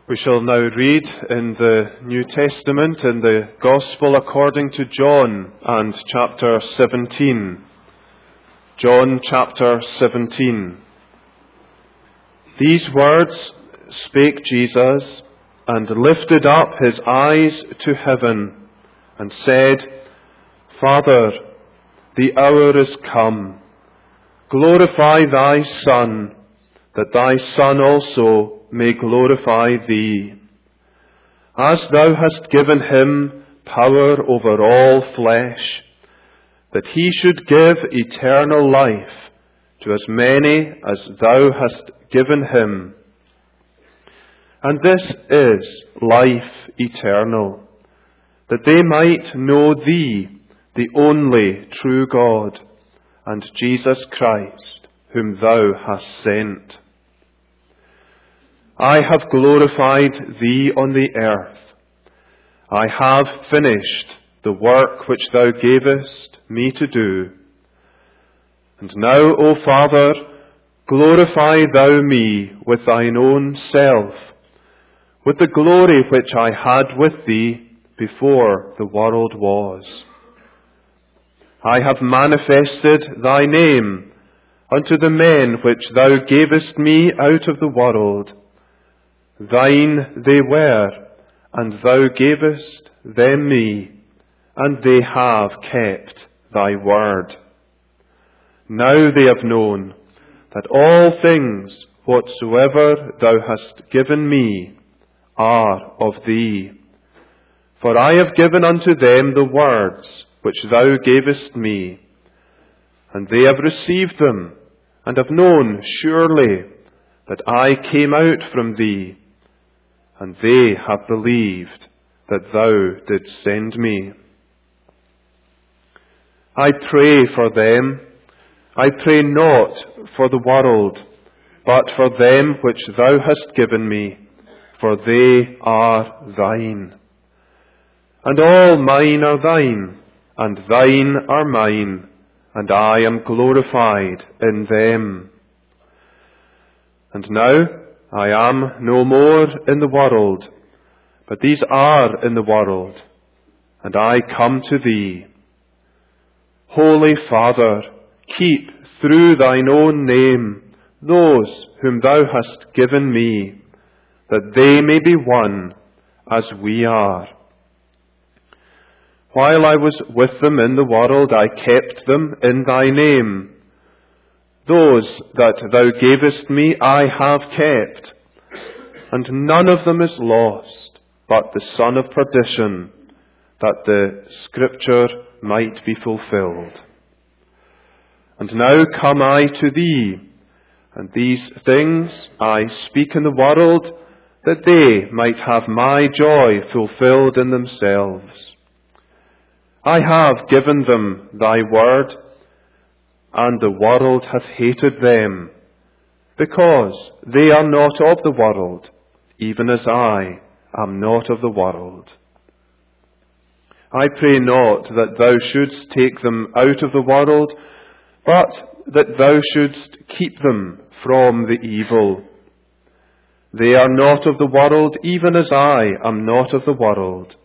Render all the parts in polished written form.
We shall now read in the New Testament in the Gospel according to John and chapter 17. John chapter 17. These words spake Jesus, and lifted up his eyes to heaven, and said, Father, the hour is come. Glorify thy Son, that thy Son also may glorify thee. As thou hast given him power over all flesh, that he should give eternal life to as many as thou hast given him. And this is life eternal, that they might know thee, the only true God, and Jesus Christ, whom thou hast sent. I have glorified thee on the earth. I have finished the work which thou gavest me to do. And now, O Father, glorify thou me with thine own self, with the glory which I had with thee before the world was. I have manifested thy name unto the men which thou gavest me out of the world. Thine they were, and thou gavest them me, and they have kept thy word. Now they have known that all things whatsoever thou hast given me are of thee. For I have given unto them the words which thou gavest me, and they have received them, and have known surely that I came out from thee, and they have believed that thou didst send me. I pray for them. I pray not for the world, but for them which thou hast given me, for they are thine. And all mine are thine, and thine are mine, and I am glorified in them. And now I am no more in the world, but these are in the world, and I come to thee. Holy Father, keep through thine own name those whom thou hast given me, that they may be one as we are. While I was with them in the world, I kept them in thy name. Those that thou gavest me I have kept, and none of them is lost, but the son of perdition, that the scripture might be fulfilled. And now come I to thee, and these things I speak in the world, that they might have my joy fulfilled in themselves. I have given them thy word, and the world hath hated them, because they are not of the world, even as I am not of the world. I pray not that thou shouldst take them out of the world, but that thou shouldst keep them from the evil. They are not of the world, even as I am not of the world.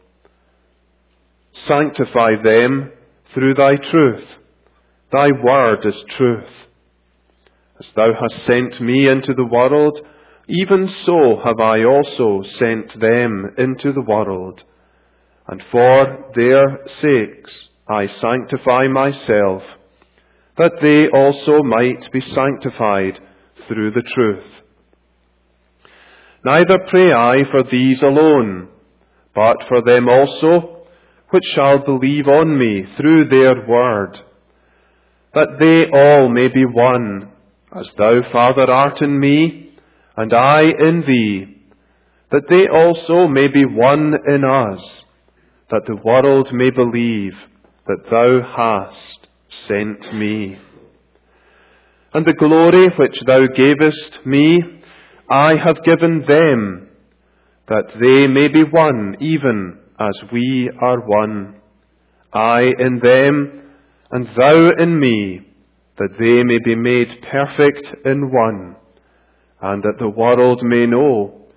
Sanctify them through thy truth. Thy word is truth. As thou hast sent me into the world, even so have I also sent them into the world. And for their sakes I sanctify myself, that they also might be sanctified through the truth. Neither pray I for these alone, but for them also which shall believe on me through their word, that they all may be one, as thou, Father, art in me, and I in thee, that they also may be one in us, that the world may believe that thou hast sent me. And the glory which thou gavest me, I have given them, that they may be one, even as we are one. I in them, and thou in me, that they may be made perfect in one, and that the world may know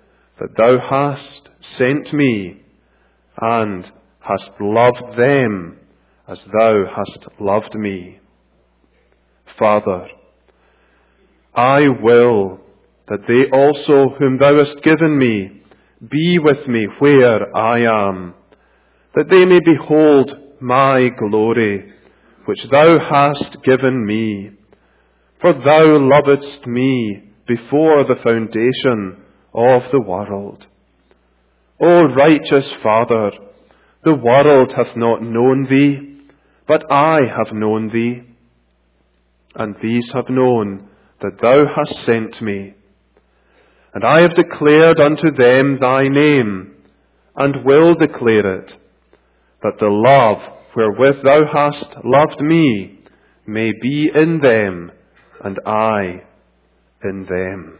that thou hast sent me, and hast loved them as thou hast loved me. Father, I will that they also whom thou hast given me be with me where I am, that they may behold my glory, which thou hast given me. For thou lovedst me before the foundation of the world. O righteous Father, the world hath not known thee, but I have known thee, and these have known that thou hast sent me. And I have declared unto them thy name, and will declare it, that the love wherewith thou hast loved me may be in them, and I in them.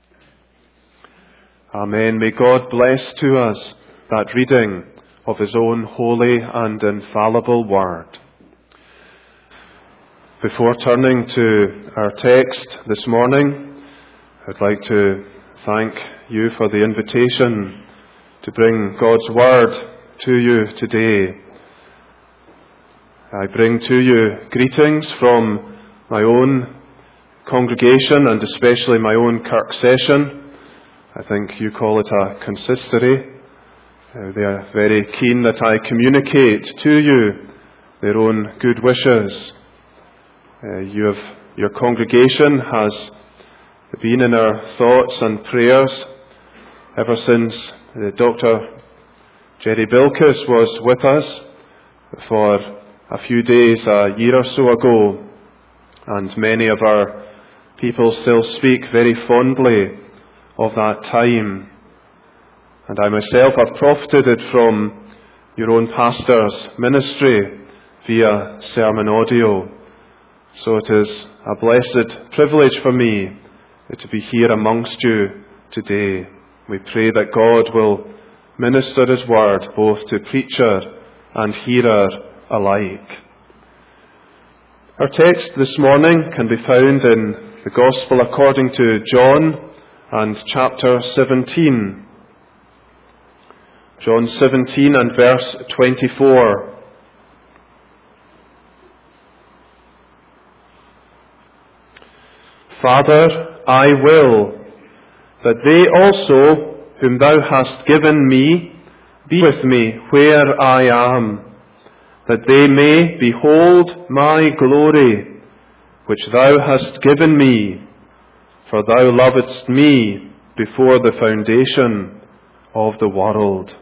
Amen. May God bless to us that reading of his own holy and infallible word. Before turning to our text this morning, I'd like to thank you for the invitation to bring God's word to you today. I bring to you greetings from my own congregation and especially my own Kirk session. I think you call it a consistory. They are very keen that I communicate to you their own good wishes. Your congregation has been in our thoughts and prayers ever since Dr. Jerry Bilkis was with us for a few days a year or so ago, and many of our people still speak very fondly of that time. And I myself have profited from your own pastor's ministry via sermon audio. So it is a blessed privilege for me to be here amongst you today. We pray that God will minister his word both to preacher and hearer alike. Our text this morning can be found in the Gospel according to John and chapter 17. John 17 and verse 24. Father, I will that they also whom thou hast given me be with me where I am, that they may behold my glory, which thou hast given me, for thou lovedst me before the foundation of the world.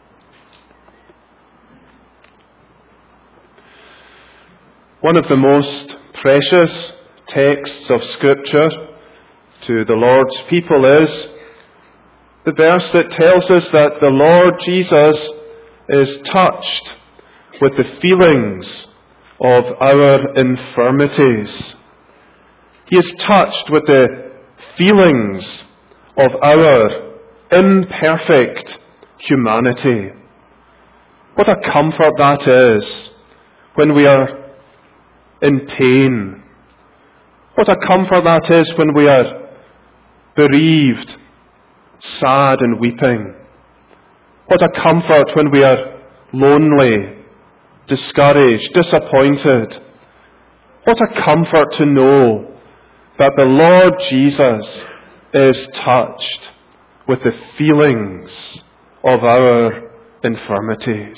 One of the most precious texts of Scripture to the Lord's people is the verse that tells us that the Lord Jesus is touched with the feelings of our infirmities. He is touched with the feelings of our imperfect humanity. What a comfort that is when we are in pain. What a comfort that is when we are bereaved, sad and weeping. What a comfort when we are lonely, discouraged, disappointed. What a comfort to know that the Lord Jesus is touched with the feelings of our infirmities.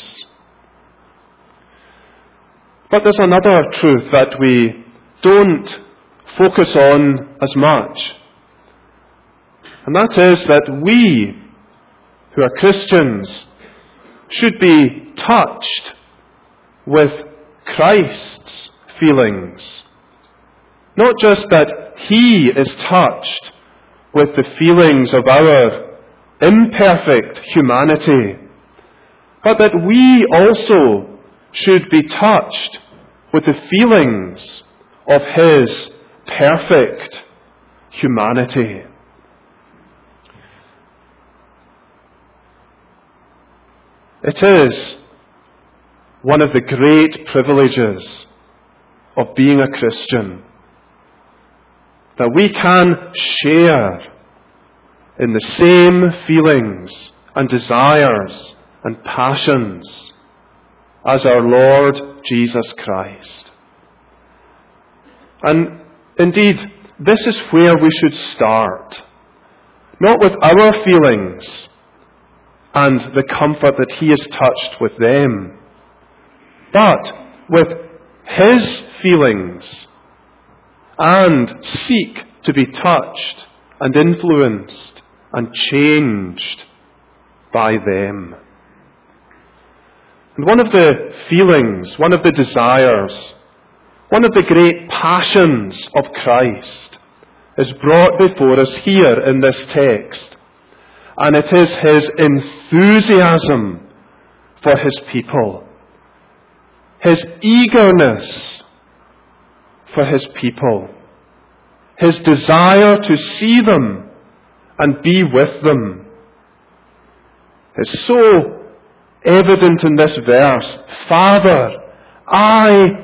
But there's another truth that we don't focus on as much. And that is that we, who are Christians, should be touched with Christ's feelings. Not just that He is touched with the feelings of our imperfect humanity, but that we also should be touched with the feelings of His perfect humanity. It is one of the great privileges of being a Christian that we can share in the same feelings and desires and passions as our Lord Jesus Christ. And indeed, this is where we should start. Not with our feelings and the comfort that He has touched with them, but with His feelings, and seek to be touched and influenced and changed by them. And one of the feelings, one of the desires, one of the great passions of Christ is brought before us here in this text. And it is His enthusiasm for His people. His eagerness for His people. His desire to see them and be with them is so evident in this verse. Father, I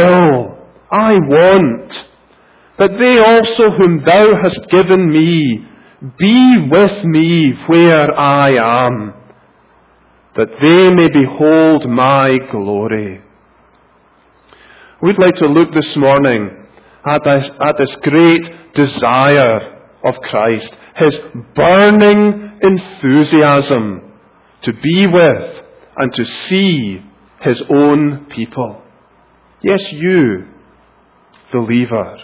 want that they also whom Thou hast given me be with me where I am, that they may behold my glory. We'd like to look this morning at this great desire of Christ, His burning enthusiasm to be with and to see His own people. Yes, you, believer.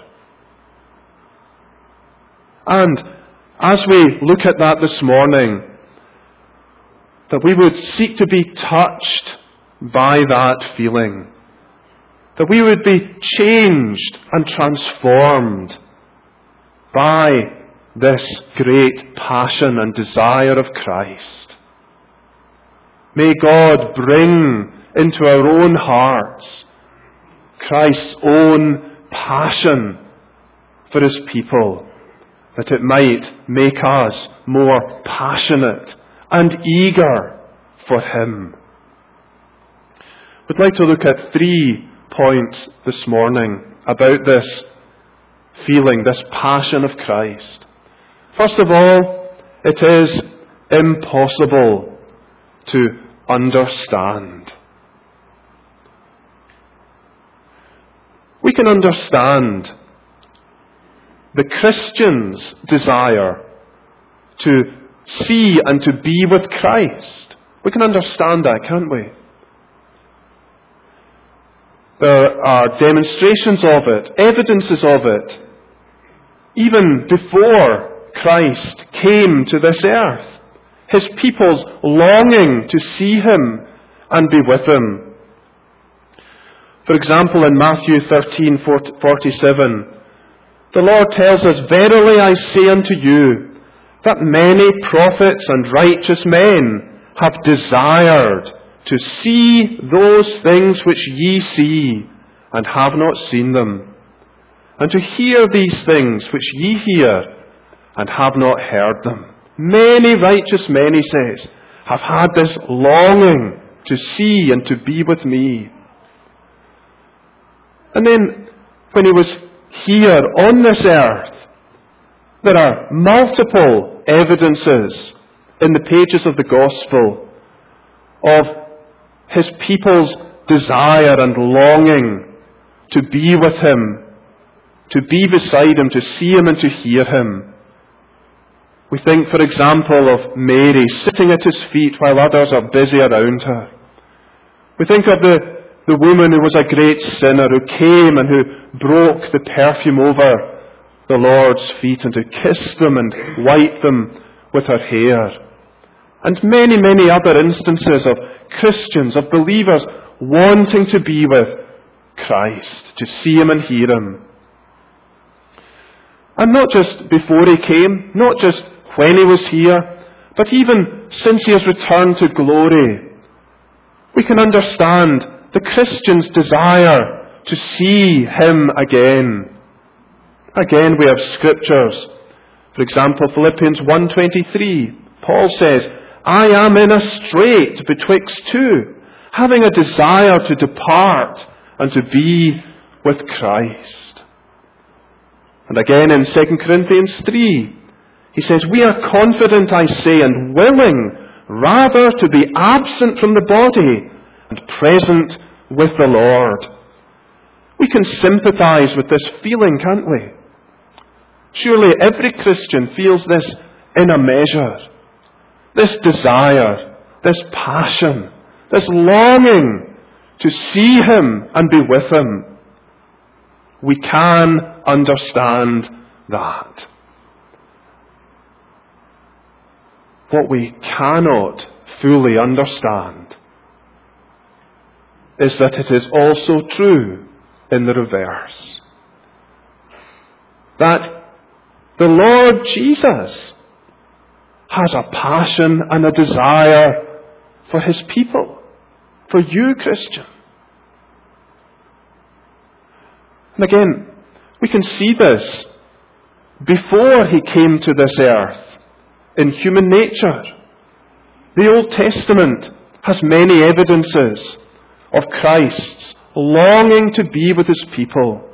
And as we look at that this morning, that we would seek to be touched by that feeling, that we would be changed and transformed by this great passion and desire of Christ. May God bring into our own hearts Christ's own passion for His people, that it might make us more passionate and eager for Him. We'd like to look at 3 points this morning about this feeling, this passion of Christ. First of all, it is impossible to understand. We can understand the Christian's desire to see and to be with Christ. We can understand that, can't we? There are demonstrations of it, evidences of it, even before Christ came to this earth. His people's longing to see Him and be with Him. For example, in Matthew 13:47, the Lord tells us, "Verily I say unto you, that many prophets and righteous men have desired to see those things which ye see, and have not seen them, and to hear these things which ye hear, and have not heard them." Many righteous men, He says, have had this longing to see and to be with me. And then, when He was here on this earth, there are multiple evidences in the pages of the Gospel of His people's desire and longing to be with Him, to be beside Him, to see Him and to hear Him. We think, for example, of Mary sitting at His feet while others are busy around her. We think of the woman who was a great sinner, who came and who broke the perfume over the Lord's feet and who kissed them and wiped them with her hair. And many, many other instances of Christians, of believers, wanting to be with Christ, to see Him and hear Him. And not just before He came, not just when He was here, but even since He has returned to glory, we can understand the Christian's desire to see Him again. Again, we have scriptures. For example, Philippians 1:23, Paul says, "I am in a strait betwixt two, having a desire to depart and to be with Christ." And again in 2 Corinthians 3, He says, we are confident, I say, and willing rather to be absent from the body and present with the Lord. We can sympathize with this feeling, can't we? Surely every Christian feels this in a measure. This desire, this passion, this longing to see Him and be with Him. We can understand that. What we cannot fully understand is that it is also true in the reverse. That the Lord Jesus has a passion and a desire for His people, for you, Christian. And again, we can see this before He came to this earth in human nature. The Old Testament has many evidences of Christ's longing to be with His people.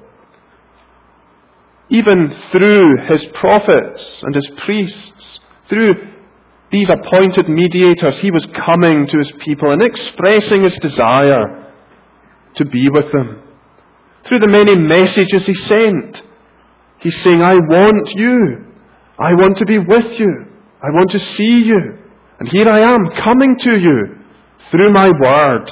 Even through His prophets and His priests, through these appointed mediators, He was coming to His people and expressing His desire to be with them. Through the many messages He sent, He's saying, I want you. I want to be with you. I want to see you. And here I am, coming to you through my word.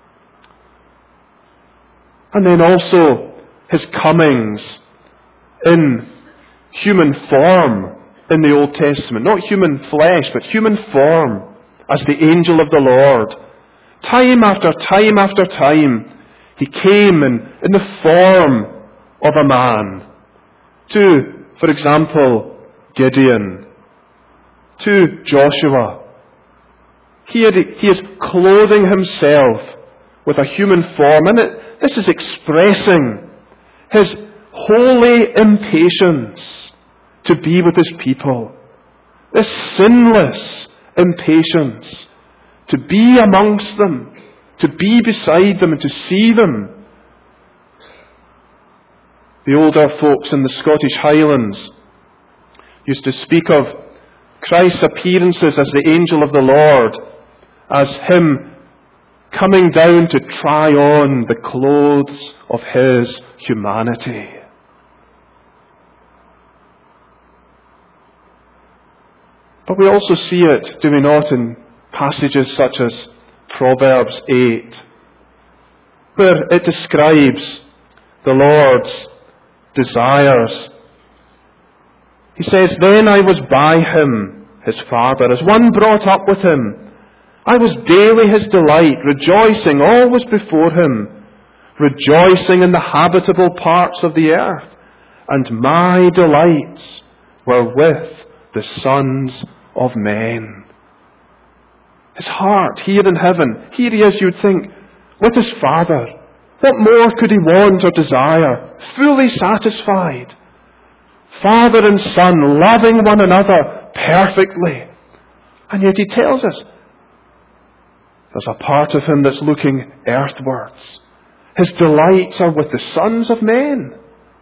And then also His comings in human form in the Old Testament. Not human flesh, but human form as the angel of the Lord. Time after time after time, He came in the form of a man to, for example, Gideon, to Joshua. He is clothing Himself with a human form, and this is expressing His holy impatience to be with His people. This sinless impatience to be amongst them, to be beside them and to see them. The older folks in the Scottish Highlands used to speak of Christ's appearances as the angel of the Lord as Him coming down to try on the clothes of His humanity. But we also see it, do we not, in passages such as Proverbs 8, where it describes the Lord's desires. He says, then I was by Him, His Father, as one brought up with Him. I was daily His delight, rejoicing always before Him, rejoicing in the habitable parts of the earth, and my delights were with the sons of men. His heart here in heaven, here He is, you'd think, with His Father. What more could He want or desire? Fully satisfied. Father and Son loving one another perfectly. And yet He tells us there's a part of Him that's looking earthwards. His delights are with the sons of men.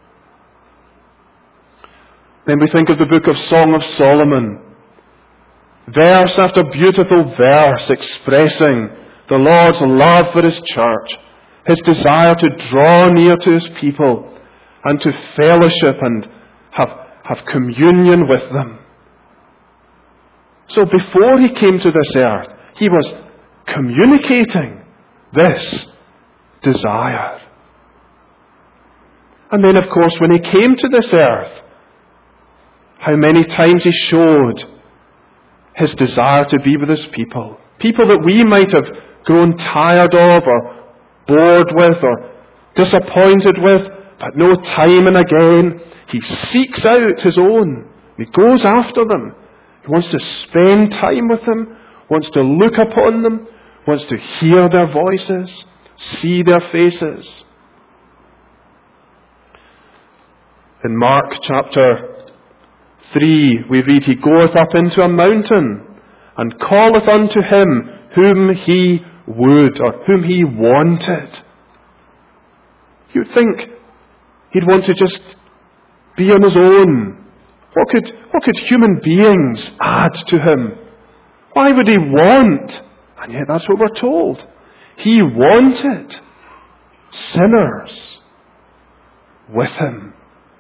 Then we think of the book of Song of Solomon. Verse after beautiful verse expressing the Lord's love for His church, His desire to draw near to His people and to fellowship and have communion with them. So before He came to this earth, He was communicating this desire. And then, of course, when He came to this earth, how many times He showed His desire to be with His people. People that we might have grown tired of or bored with or disappointed with, but no, time and again He seeks out His own. He goes after them. He wants to spend time with them, wants to look upon them, wants to hear their voices, see their faces. In Mark chapter 3, we read, He goeth up into a mountain and calleth unto Him whom He would or whom He wanted. You'd think He'd want to just be on His own What could human beings add to him? Why would he want? And yet that's what we're told. He wanted sinners with him.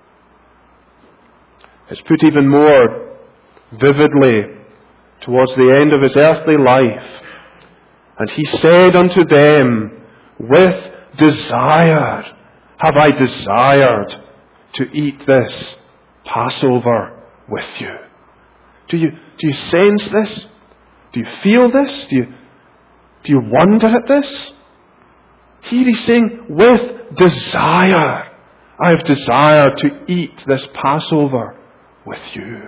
It's put even more vividly towards the end of his earthly life. And he said unto them, with desire have I desired to eat this Passover with you. Do you sense this? Do you feel this? Do you wonder at this? Here he's saying, with desire, I have desired to eat this Passover with you.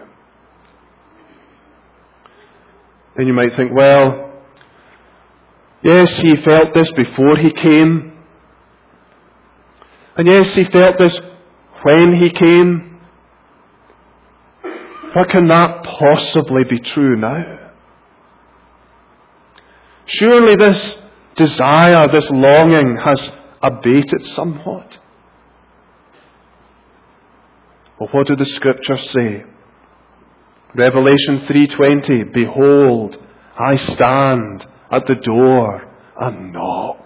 Then you might think, well, yes, he felt this before he came. And yes, he felt this when he came. How can that possibly be true now? Surely this desire, this longing has abated somewhat. Well, what do the Scriptures say? Revelation 3:20, behold, I stand at the door and knock.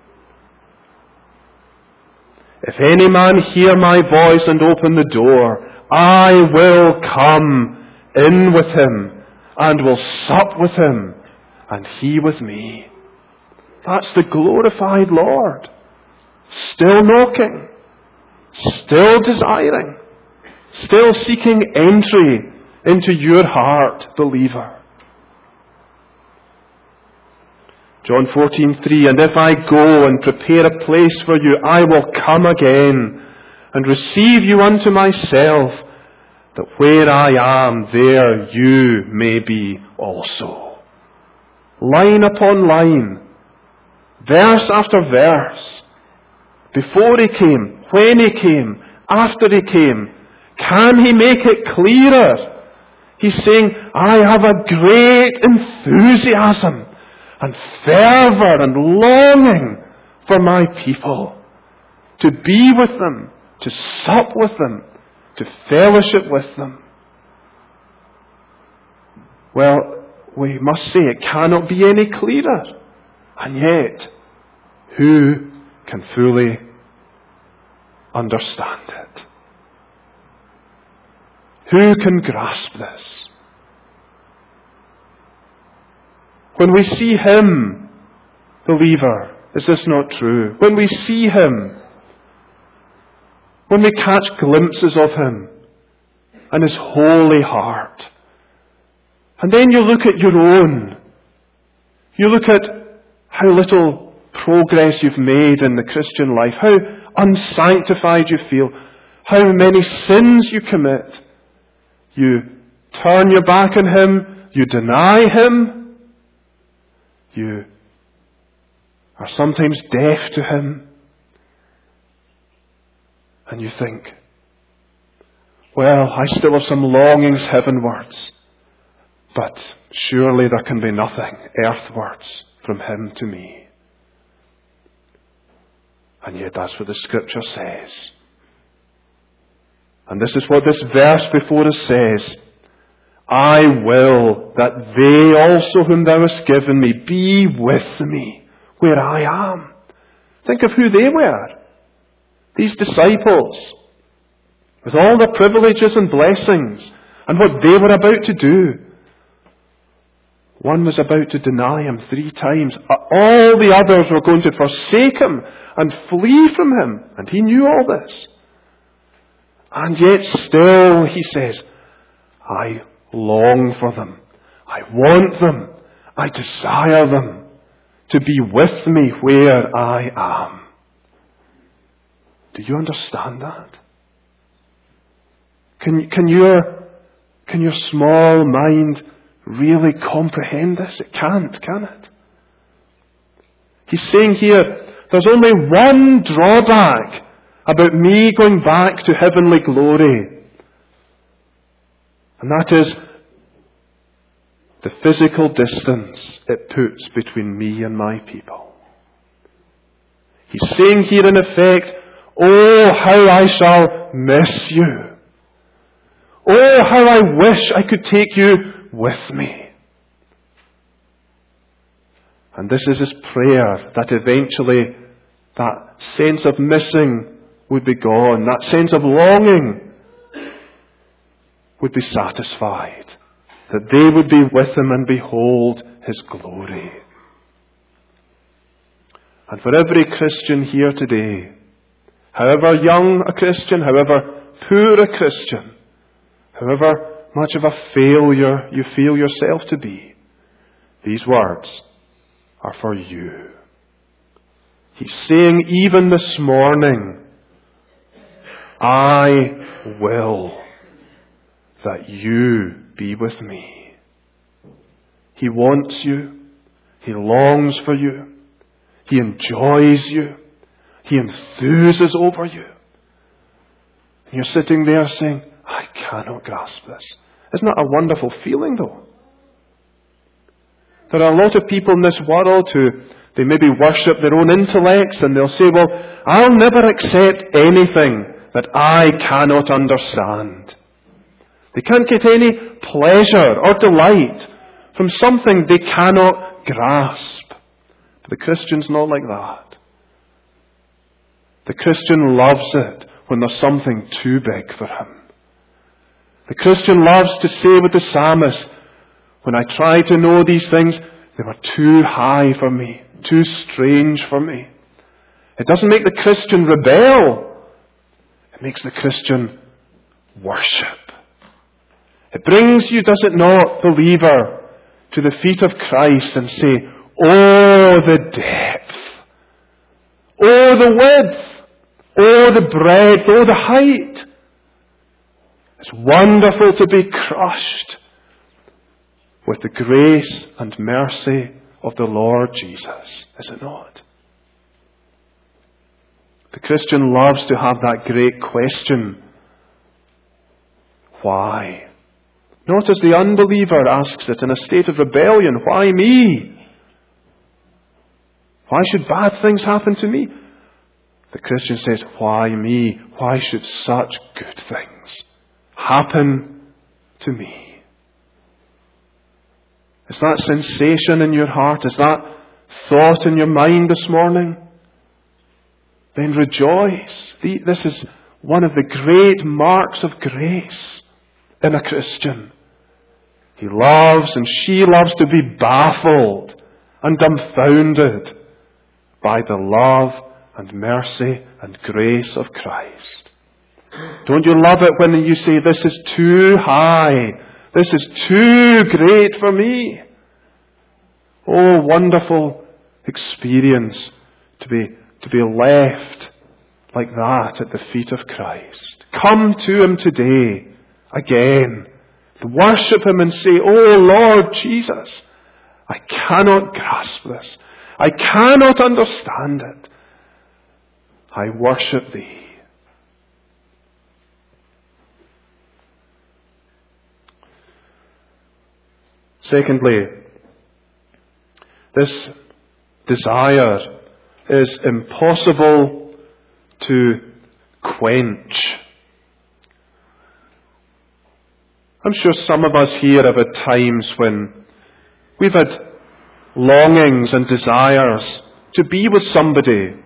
If any man hear my voice and open the door, I will come in with him and will sup with him and he with me. That's the glorified Lord. Still knocking, still desiring, still seeking entry into your heart, believer. John 14:3, and if I go and prepare a place for you, I will come again and receive you unto myself, that where I am, there you may be also. Line upon line, verse after verse, before he came, when he came, after he came, can he make it clearer? He's saying, I have a great enthusiasm and fervour and longing for my people, to be with them, to sup with them, to fellowship with them. Well, we must say it cannot be any clearer. And yet, who can fully understand it? Who can grasp this? When we see him, believer, is this not true? When we see him, when we catch glimpses of him and his holy heart, and then you look at your own, you look at how little progress you've made in the Christian life, how unsanctified you feel, how many sins you commit. You turn your back on him, you deny him, you are sometimes deaf to him, and you think, well, I still have some longings heavenwards, but surely there can be nothing earthwards from him to me. And yet that's what the Scripture says. And this is what this verse before us says. I will that they also whom thou hast given me be with me where I am. Think of who they were. These disciples, with all the privileges and blessings and what they were about to do. One was about to deny him 3 times. All the others were going to forsake him and flee from him. And he knew all this. And yet still, he says, I long for them. I want them. I desire them to be with me where I am. Do you understand that? Can your small mind really comprehend this? It can't, can it? He's saying here, there's only one drawback about me going back to heavenly glory. And that is the physical distance it puts between me and my people. He's saying here in effect, oh, how I shall miss you. Oh, how I wish I could take you with me. And this is his prayer, that eventually that sense of missing would be gone. That sense of longing would be satisfied. That they would be with him and behold his glory. And for every Christian here today, however young a Christian, however poor a Christian, however much of a failure you feel yourself to be, these words are for you. He's saying even this morning, I will that you be with me. He wants you. He longs for you. He enjoys you. He enthuses over you. And you're sitting there saying, I cannot grasp this. Isn't that a wonderful feeling though? There are a lot of people in this world who they maybe worship their own intellects and they'll say, well, I'll never accept anything that I cannot understand. They can't get any pleasure or delight from something they cannot grasp. But the Christian's not like that. The Christian loves it when there's something too big for him. The Christian loves to say with the psalmist, when I tried to know these things, they were too high for me, too strange for me. It doesn't make the Christian rebel. It makes the Christian worship. It brings you, does it not, believer, to the feet of Christ and say, oh, the depth, oh, the width, oh, the breadth, oh, the height. It's wonderful to be crushed with the grace and mercy of the Lord Jesus, is it not? The Christian loves to have that great question, why? Not as the unbeliever asks it in a state of rebellion, why me? Why should bad things happen to me? The Christian says, why me? Why should such good things happen to me? Is that sensation in your heart? Is that thought in your mind this morning? Then rejoice. This is one of the great marks of grace in a Christian. He loves and she loves to be baffled and dumbfounded by the love and mercy and grace of Christ. Don't you love it when you say, this is too high, this is too great for me? Oh, wonderful experience to be left like that at the feet of Christ. Come to him today again. To worship him and say, oh Lord Jesus, I cannot grasp this. I cannot understand it. I worship thee. Secondly, this desire is impossible to quench. I'm sure some of us here have had times when we've had longings and desires to be with somebody.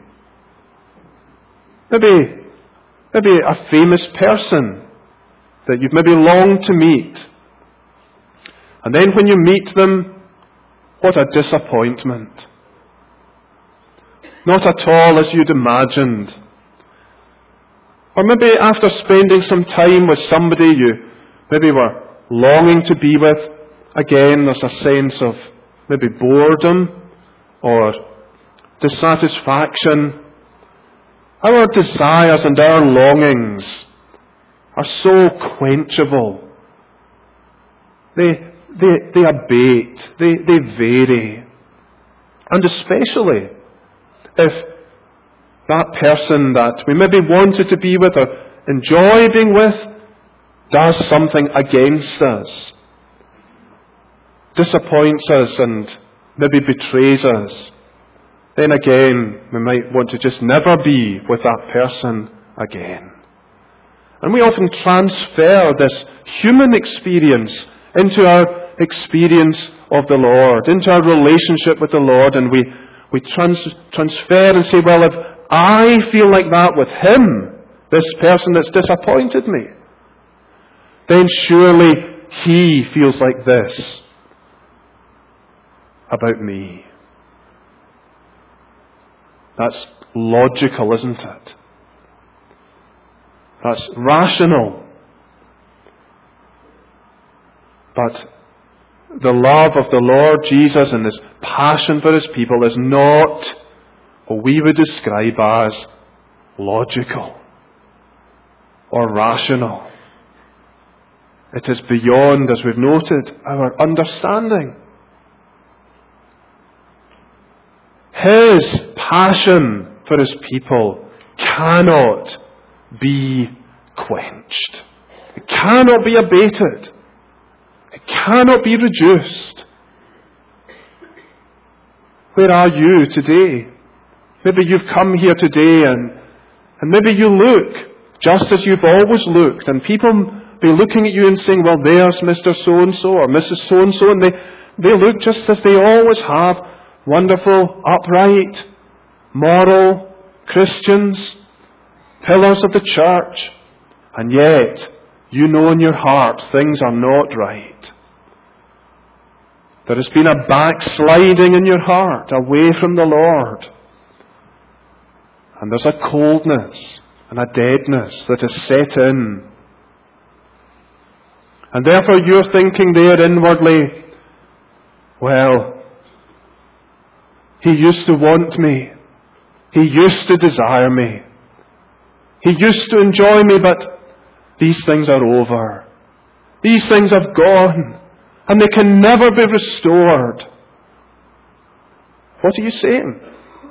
Maybe a famous person that you've maybe longed to meet. And then when you meet them, what a disappointment. Not at all as you'd imagined. Or maybe after spending some time with somebody you maybe were longing to be with, again there's a sense of maybe boredom or dissatisfaction. Our desires and our longings are so quenchable. They abate, they vary. And especially if that person that we maybe wanted to be with or enjoy being with does something against us, disappoints us and maybe betrays us, then again we might want to just never be with that person again. And we often transfer this human experience into our experience of the Lord, into our relationship with the Lord, and we transfer and say, well, if I feel like that with him, this person that's disappointed me, then surely he feels like this about me. That's logical, isn't it? That's rational. But the love of the Lord Jesus and his passion for his people is not what we would describe as logical or rational. It is beyond, as we've noted, our understanding. His passion for his people cannot be quenched. It cannot be abated. It cannot be reduced. Where are you today? Maybe you've come here today and maybe you look just as you've always looked, and people be looking at you and saying, well, there's Mr. So-and-so or Mrs. So-and-so, and they look just as they always have. Wonderful, upright, moral Christians, pillars of the church. And yet, you know in your heart things are not right. There has been a backsliding in your heart away from the Lord. And there's a coldness and a deadness that has set in. And therefore you're thinking there inwardly, well, he used to want me. He used to desire me. He used to enjoy me, but these things are over. These things have gone, and they can never be restored. What are you saying?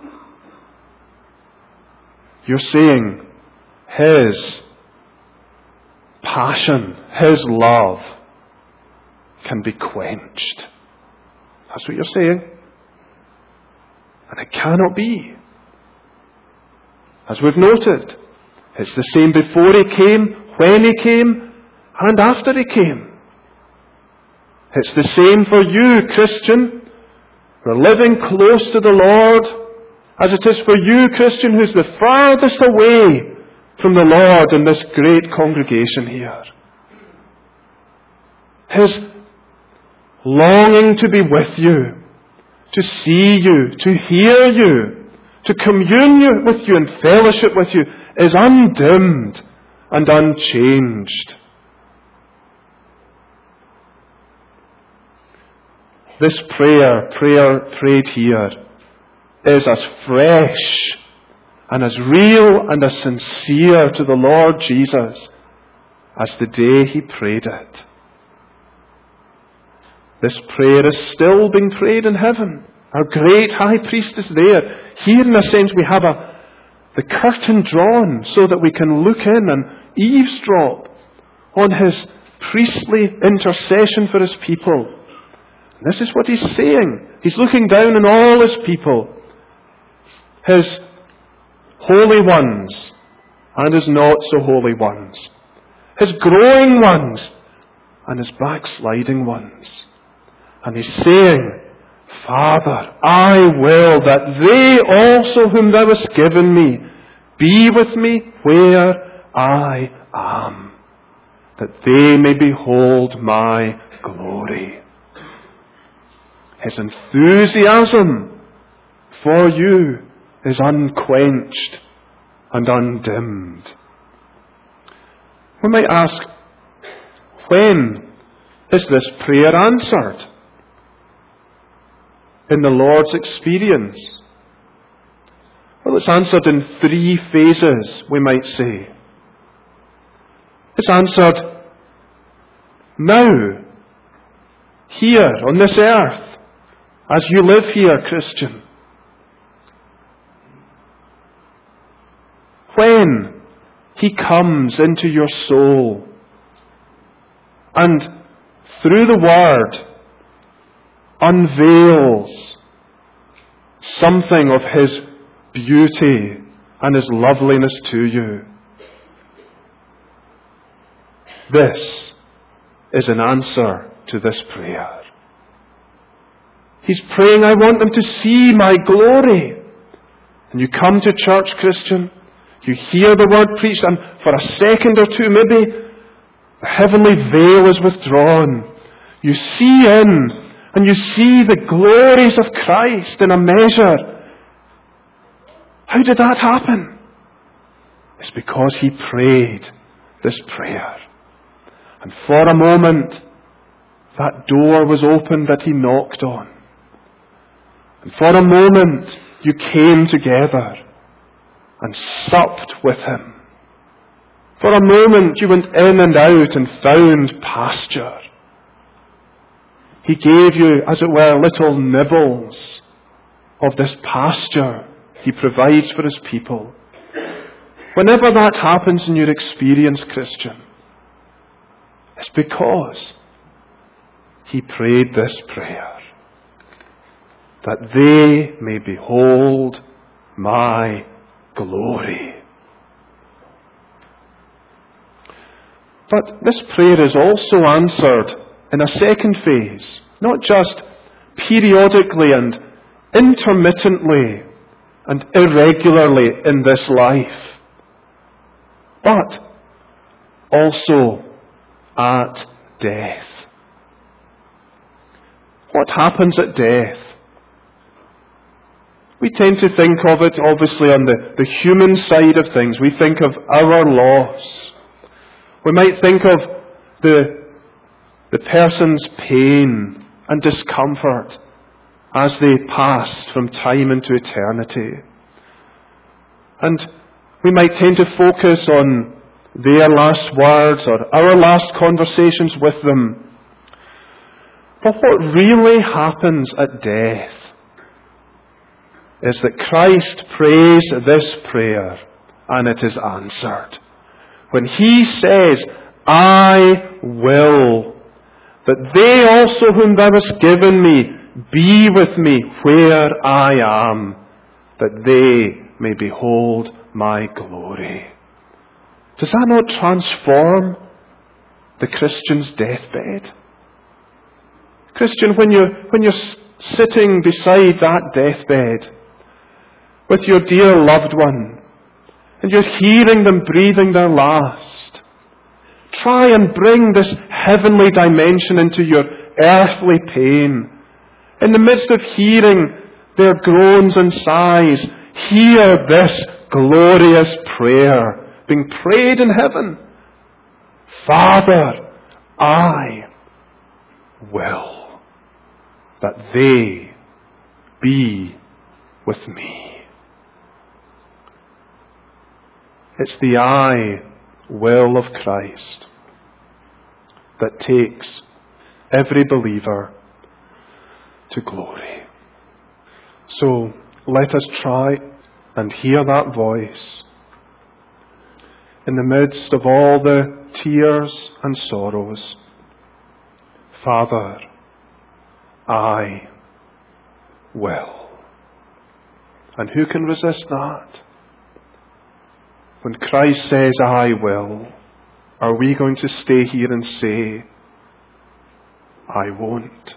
You're saying his passion, his love can be quenched. That's what you're saying. And it cannot be. As we've noted, it's the same before he came, when he came, and after he came. It's the same for you, Christian, who are living close to the Lord, as it is for you, Christian, who's the farthest away from the Lord in this great congregation here. His longing to be with you, to see you, to hear you, to commune with you and fellowship with you is undimmed and unchanged. This prayer prayed here, is as fresh and as real and as sincere to the Lord Jesus as the day he prayed it. This prayer is still being prayed in heaven. Our great high priest is there. Here, in a sense, we have the curtain drawn so that we can look in and eavesdrop on his priestly intercession for his people. This is what he's saying. He's looking down on all his people, his holy ones and his not so holy ones, his growing ones and his backsliding ones. And he's saying, Father, I will that they also whom thou hast given me be with me where I am, that they may behold my glory. His enthusiasm for you is unquenched and undimmed. We might ask, when is this prayer answered? In the Lord's experience? Well, it's answered in 3 phases, we might say. It's answered now, here on this earth, as you live here, Christian. When he comes into your soul and through the Word unveils something of his beauty and his loveliness to you. This is an answer to this prayer. He's praying, I want them to see my glory. And you come to church, Christian, you hear the word preached, and for a second or two maybe, the heavenly veil is withdrawn. You see in, and you see the glories of Christ in a measure. How did that happen? It's because he prayed this prayer. And for a moment, that door was opened that he knocked on. And for a moment, you came together and supped with him. For a moment, you went in and out and found pasture. He gave you, as it were, little nibbles of this pasture he provides for his people. Whenever that happens in your experience, Christian, it's because he prayed this prayer, that they may behold my glory. But this prayer is also answered in a second phase, not just periodically and intermittently and irregularly in this life, but also at death. What happens at death? We tend to think of it, obviously, on the human side of things. We think of our loss. We might think of the person's pain and discomfort as they passed from time into eternity. And we might tend to focus on their last words or our last conversations with them. But what really happens at death is that Christ prays this prayer and it is answered. When he says, I will, that they also whom thou hast given me be with me where I am, that they may behold my glory. Does that not transform the Christian's deathbed? Christian, when you're sitting beside that deathbed with your dear loved one, and you're hearing them breathing their last, try and bring this heavenly dimension into your earthly pain. In the midst of hearing their groans and sighs, hear this glorious prayer being prayed in heaven. Father, I will that they be with me. It's the I will of Christ that takes every believer to glory. So let us try and hear that voice in the midst of all the tears and sorrows. Father, I will. And who can resist that? When Christ says, I will, are we going to stay here and say, I won't?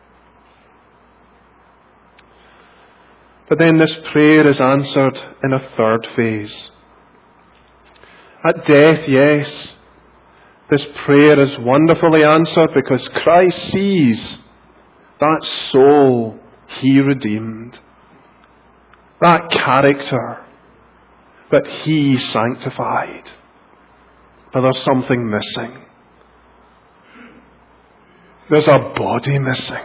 But then this prayer is answered in a third phase. At death, yes, this prayer is wonderfully answered because Christ sees that soul he redeemed, that character that he sanctified. But there's something missing. There's a body missing.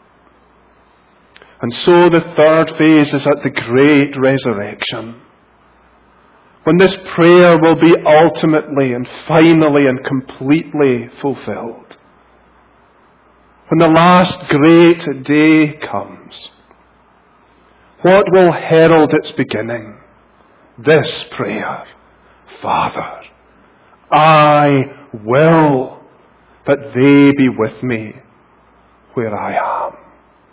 And so the third phase is at the great resurrection, when this prayer will be ultimately and finally and completely fulfilled. When the last great day comes, what will herald its beginning? This prayer, Father, I will that they be with me where I am.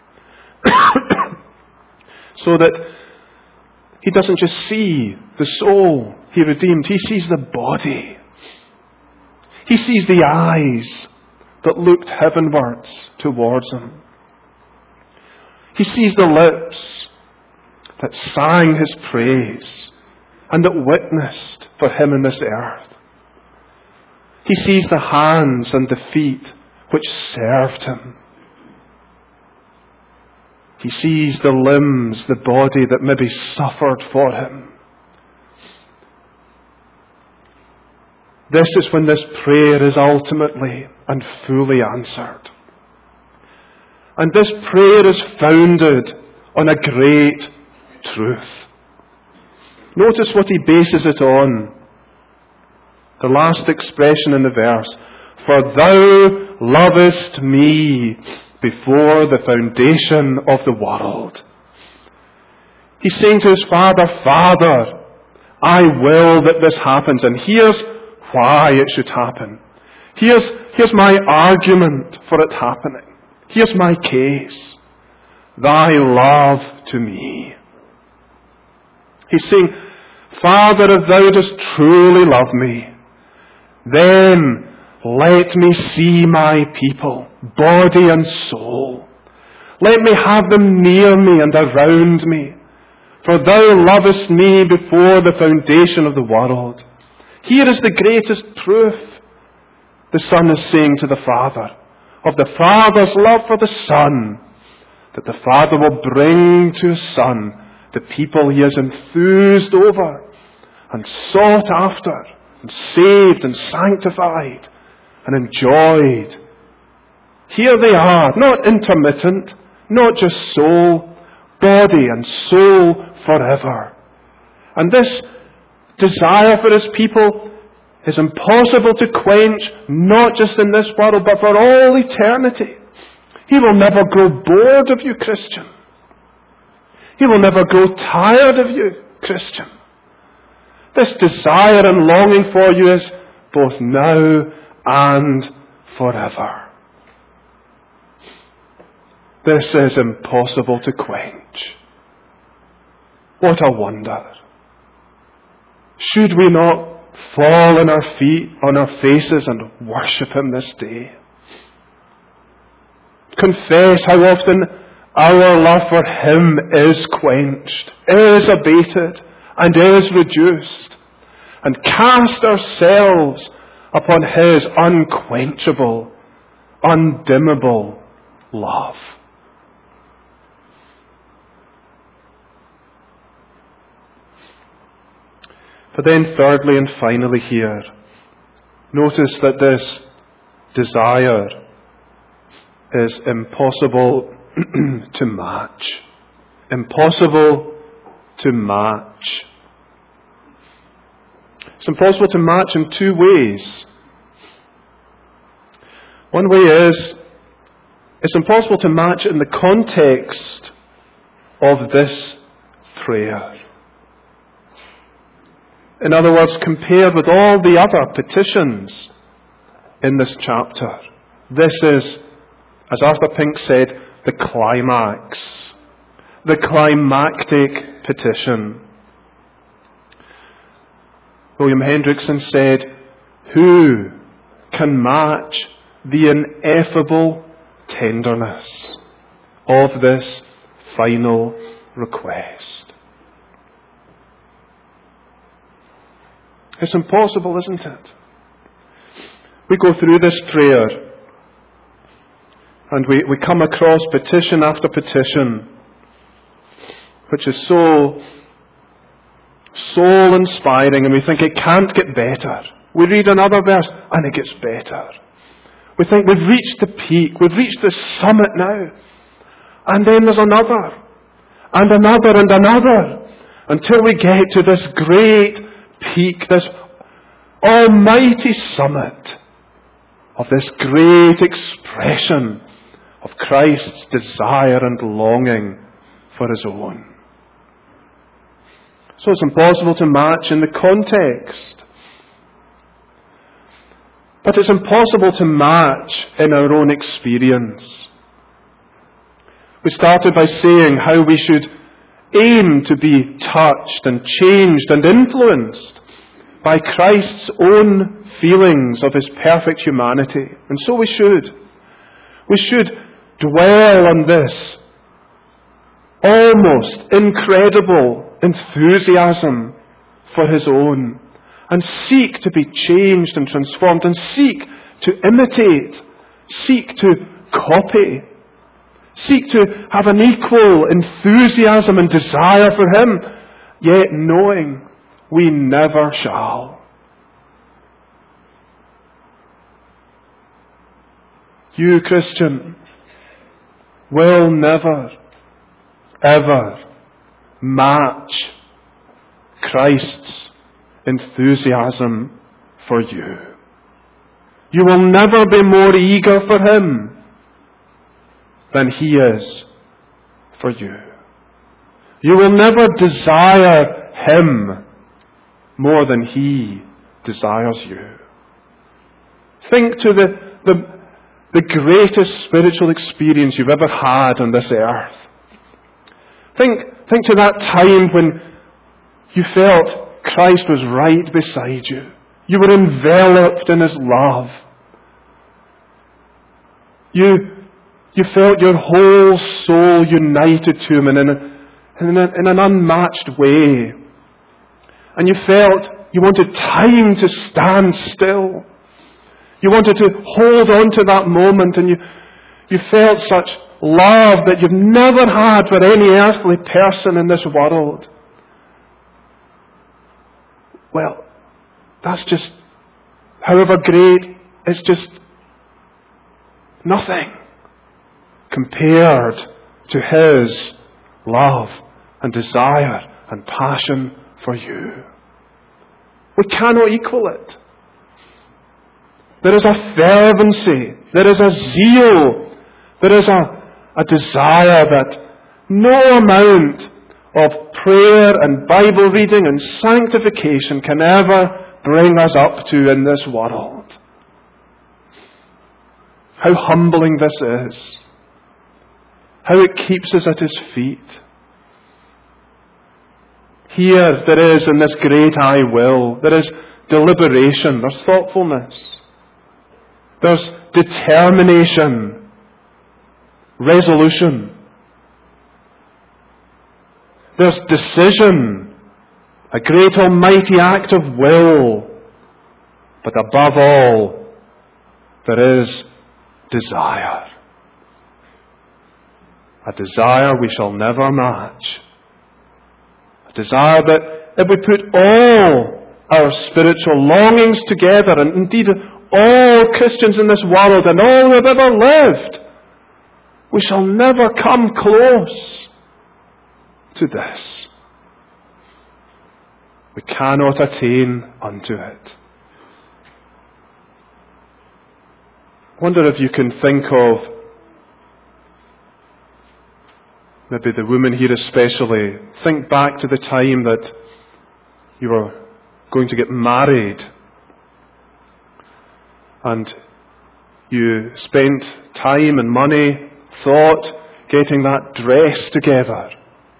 So that he doesn't just see the soul he redeemed, he sees the body. He sees the eyes that looked heavenwards towards him. He sees the lips that sang his praise and that witnessed for him in this earth. He sees the hands and the feet which served him. He sees the limbs, the body that maybe suffered for him. This is when this prayer is ultimately and fully answered. And this prayer is founded on a great truth. Notice what he bases it on. The last expression in the verse, "For thou lovest me before the foundation of the world." He's saying to his Father, "Father, I will that this happens, and here's why it should happen. Here's my argument for it happening. Here's my case. Thy love to me." He's saying, "Father, if thou dost truly love me, then let me see my people, body and soul. Let me have them near me and around me. For thou lovest me before the foundation of the world." Here is the greatest proof, the Son is saying to the Father, of the Father's love for the Son, that the Father will bring to His Son the people He has enthused over and sought after and saved and sanctified and enjoyed. Here they are, not intermittent, not just soul, body and soul forever. And this desire for His people is impossible to quench, not just in this world, but for all eternity. He will never grow bored of you, Christian. He will never grow tired of you, Christian. This desire and longing for you is both now and forever. This is impossible to quench. What a wonder. Should we not fall on our feet, on our faces, and worship Him this day? Confess how often our love for Him is quenched, is abated, and is reduced, and cast ourselves upon His unquenchable, undimmable love. But then thirdly and finally here, notice that this desire is impossible to match. Impossible to match. It's impossible to match in two ways. One way is, it's impossible to match in the context of this prayer. In other words, compared with all the other petitions in this chapter, this is, as Arthur Pink said, the climax, the climactic petition. William Hendrickson said, "Who can match the ineffable tenderness of this final request?" It's impossible, isn't it? We go through this prayer and we come across petition after petition, which is so soul-inspiring, and we think it can't get better. We read another verse and it gets better. We think we've reached the peak, we've reached the summit now. And then there's another, and another, and another, until we get to this great peak, this almighty summit of this great expression of Christ's desire and longing for His own. So it's impossible to match in the context. But it's impossible to match in our own experience. We started by saying how we should aim to be touched and changed and influenced by Christ's own feelings of his perfect humanity. And so we should. We should dwell on this almost incredible enthusiasm for his own, and seek to be changed and transformed, and seek to imitate, seek to copy, seek to have an equal enthusiasm and desire for him, yet knowing we never shall. You, Christian, will never, ever match Christ's enthusiasm for you. You will never be more eager for him than he is for you. You will never desire him more than he desires you. Think to the greatest spiritual experience you've ever had on this earth. Think to that time when you felt Christ was right beside you. You were enveloped in his love. You felt your whole soul united to him in an unmatched way. And you felt you wanted time to stand still. You wanted to hold on to that moment, and you felt such love that you've never had for any earthly person in this world. Well, that's just, however great, it's just nothing compared to his love and desire and passion for you. We cannot equal it. There is a fervency, there is a zeal, there is a desire that no amount of prayer and Bible reading and sanctification can ever bring us up to in this world. How humbling this is. How it keeps us at his feet. Here there is, in this great I will, there is deliberation, there's thoughtfulness, there's determination, resolution, there's decision, a great almighty act of will, but above all, there is desire. A desire we shall never match. A desire that if we put all our spiritual longings together, and indeed all Christians in this world and all who have ever lived, we shall never come close to this. We cannot attain unto it. I wonder if you can think of, maybe the women here especially, think back to the time that you were going to get married and you spent time and money, thought, getting that dress together,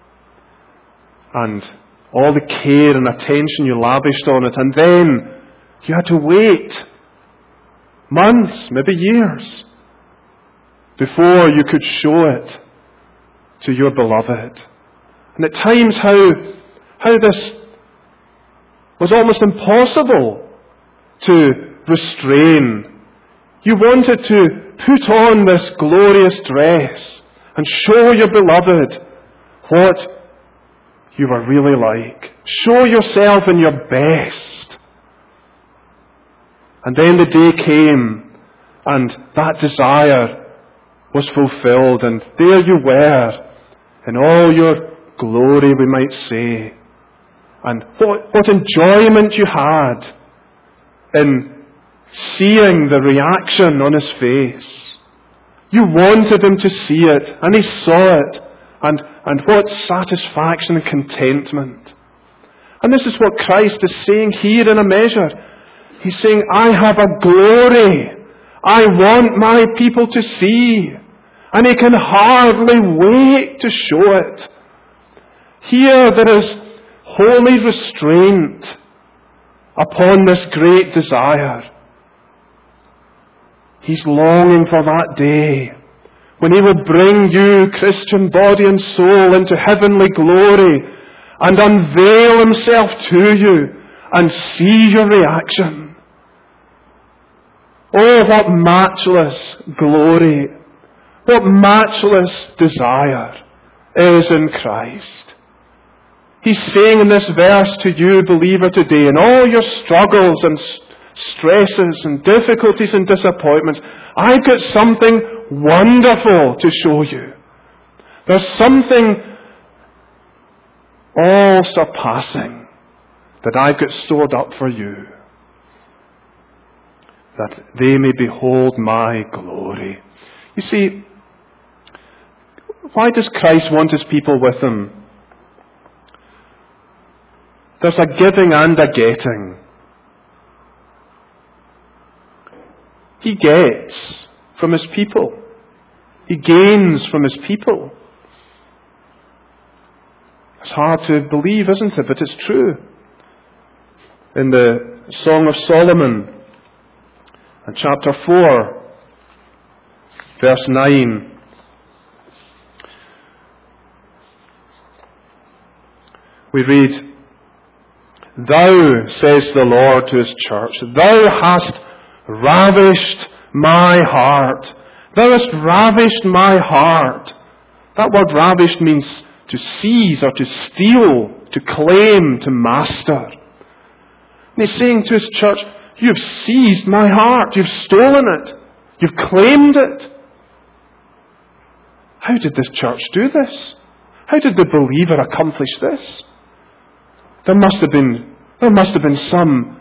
and all the care and attention you lavished on it, and then you had to wait months, maybe years, before you could show it to your beloved. And at times how this was almost impossible to restrain. You wanted to put on this glorious dress and show your beloved what you were really like. Show yourself in your best. And then the day came and that desire was fulfilled, and there you were in all your glory, we might say. And what enjoyment you had in seeing the reaction on his face. You wanted him to see it, and he saw it, and what satisfaction and contentment. And this is what Christ is saying here in a measure. He's saying, I have a glory I want my people to see, and he can hardly wait to show it. Here there is holy restraint upon this great desire. He's longing for that day when He will bring you, Christian body and soul, into heavenly glory and unveil Himself to you and see your reaction. Oh, what matchless glory, what matchless desire is in Christ. He's saying in this verse to you, believer, today, in all your struggles and stresses and difficulties and disappointments, I've got something wonderful to show you. There's something all surpassing that I've got stored up for you, that they may behold my glory. You see, why does Christ want His people with Him? There's a giving and a getting. He gets from His people. He gains from His people. It's hard to believe, isn't it? But it's true. In the Song of Solomon, in chapter 4, verse 9, we read, "Thou, says the Lord to His church, Thou hast ravished my heart. Thou hast ravished my heart." That word ravished means to seize or to steal, to claim, to master. And He's saying to His church, you've seized my heart, you've stolen it, you've claimed it. How did this church do this? How did the believer accomplish this? There must have been some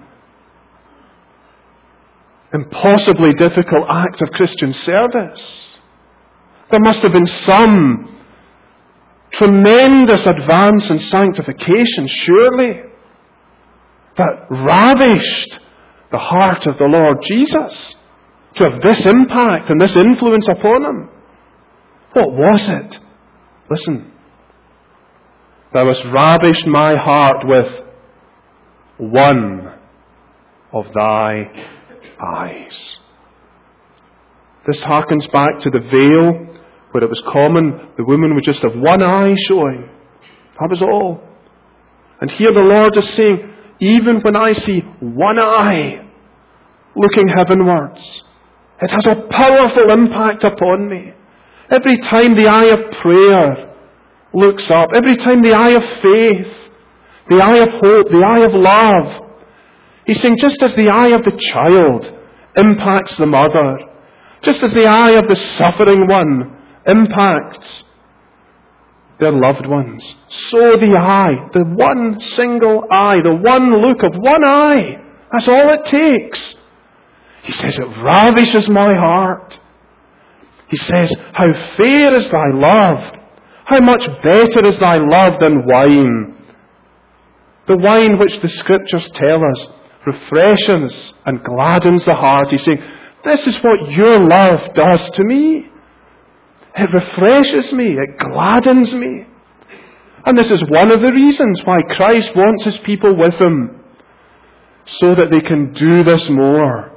impossibly difficult act of Christian service. There must have been some tremendous advance in sanctification, surely, that ravished the heart of the Lord Jesus to have this impact and this influence upon Him. What was it? Listen. Thou hast ravished my heart with one of thy eyes. This harkens back to the veil, where it was common the woman would just have one eye showing. That was all. And here the Lord is saying, even when I see one eye looking heavenwards, it has a powerful impact upon me. Every time the eye of prayer looks up, every time the eye of faith, the eye of hope, the eye of love, He's saying, just as the eye of the child impacts the mother, just as the eye of the suffering one impacts their loved ones, so the eye, the one single eye, the one look of one eye, that's all it takes. He says, it ravishes my heart. He says, how fair is thy love. How much better is thy love than wine. The wine which the Scriptures tell us refreshes and gladdens the heart. He's saying, this is what your love does to me. It refreshes me. It gladdens me. And this is one of the reasons why Christ wants His people with Him, so that they can do this more.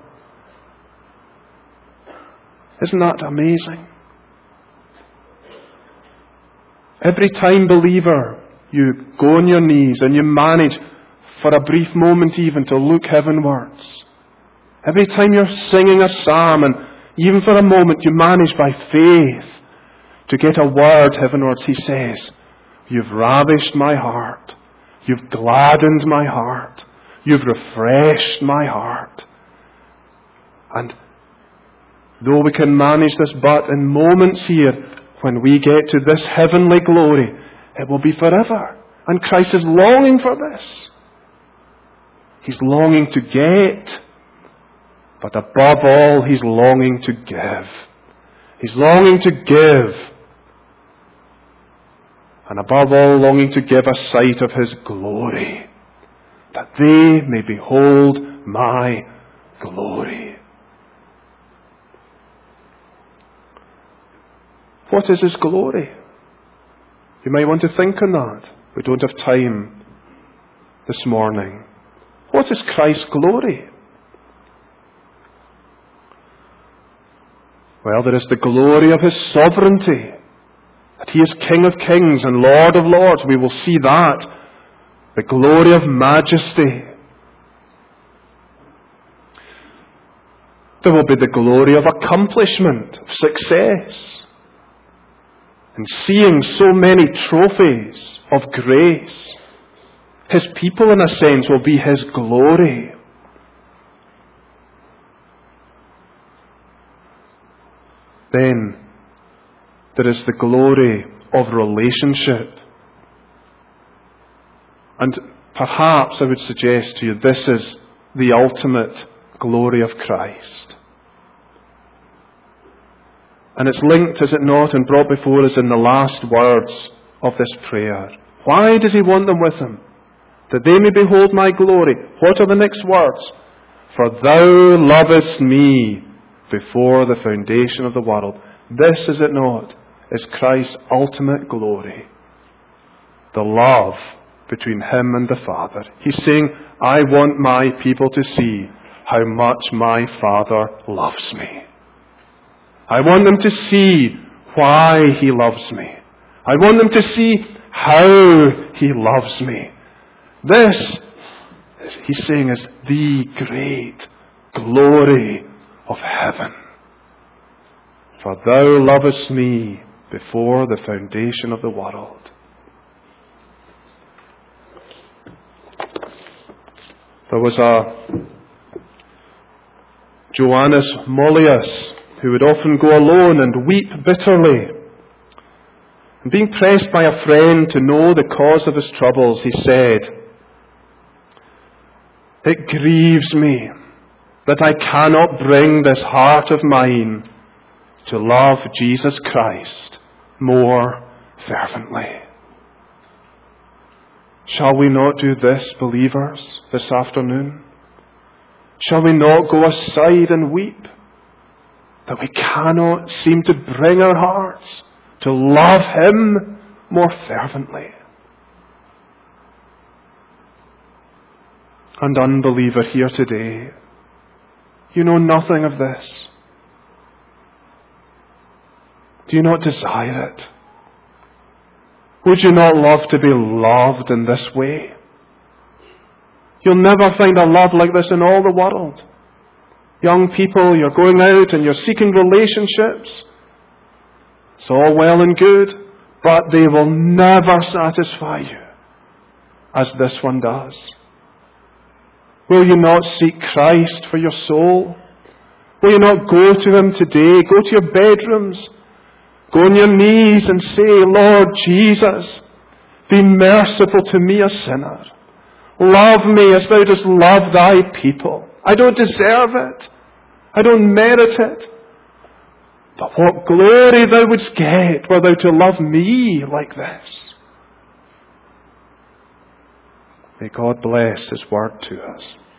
Isn't that amazing? Every time, believer, you go on your knees and you manage for a brief moment even to look heavenwards. Every time you're singing a psalm and even for a moment you manage by faith to get a word heavenwards, He says, you've ravished my heart. You've gladdened my heart. You've refreshed my heart. And though we can manage this but in moments here, when we get to this heavenly glory, it will be forever. And Christ is longing for this. He's longing to get, but above all, He's longing to give. He's longing to give. And above all, longing to give a sight of His glory, that they may behold my glory. What is His glory? You might want to think on that. We don't have time this morning. What is Christ's glory? Well, there is the glory of His sovereignty, that He is King of kings and Lord of lords. We will see that. The glory of majesty. There will be the glory of accomplishment, of success. And seeing so many trophies of grace, His people, in a sense, will be His glory. Then there is the glory of relationship. And perhaps I would suggest to you this is the ultimate glory of Christ. And it's linked, is it not, and brought before us in the last words of this prayer. Why does He want them with Him? That they may behold my glory. What are the next words? For thou lovest me before the foundation of the world. This, is it not, is Christ's ultimate glory. The love between Him and the Father. He's saying, I want my people to see how much my Father loves me. I want them to see why He loves me. I want them to see how He loves me. This, He's saying, is the great glory of heaven. For thou lovest me before the foundation of the world. There was a Joannes Mollius who would often go alone and weep bitterly. And being pressed by a friend to know the cause of his troubles, he said, "It grieves me that I cannot bring this heart of mine to love Jesus Christ more fervently." Shall we not do this, believers, this afternoon? Shall we not go aside and weep that we cannot seem to bring our hearts to love Him more fervently? And unbeliever here today, you know nothing of this. Do you not desire it? Would you not love to be loved in this way? You'll never find a love like this in all the world. Young people, you're going out and you're seeking relationships. It's all well and good, but they will never satisfy you as this one does. Will you not seek Christ for your soul? Will you not go to Him today? Go to your bedrooms. Go on your knees and say, "Lord Jesus, be merciful to me, a sinner. Love me as thou dost love thy people. I don't deserve it. I don't merit it. But what glory thou wouldst get were thou to love me like this." May God bless His word to us.